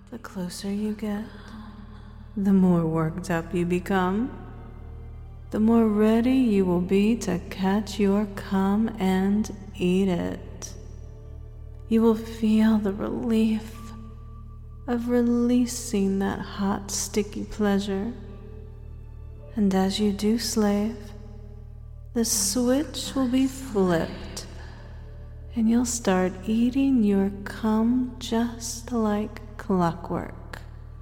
The closer you get, the more worked up you become, the more ready you will be to catch your cum and eat it. You will feel the relief of releasing that hot, sticky pleasure. And as you do, slave, the switch will be flipped, and you'll start eating your cum just like clockwork.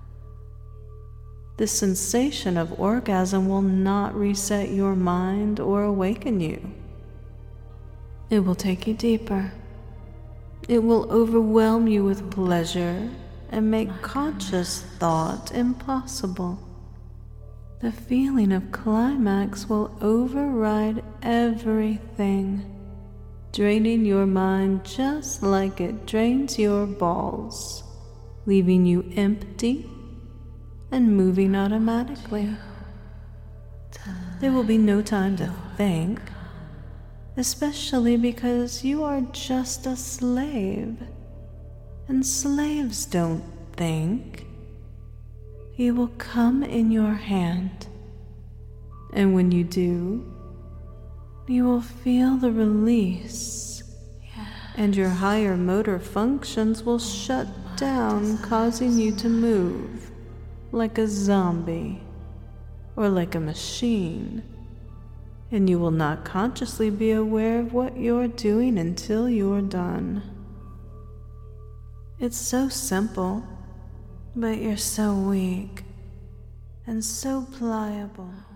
The sensation of orgasm will not reset your mind or awaken you. It will take you deeper. It will overwhelm you with pleasure and make conscious thought impossible. The feeling of climax will override everything, draining your mind just like it drains your balls, leaving you empty and moving automatically. There will be no time to think, especially because you are just a slave, and slaves don't think. You will come in your hand, and when you do, you will feel the release, and your higher motor functions will shut down, causing you to move like a zombie or like a machine, and you will not consciously be aware of what you're doing until you're done. It's so simple, but you're so weak and so pliable.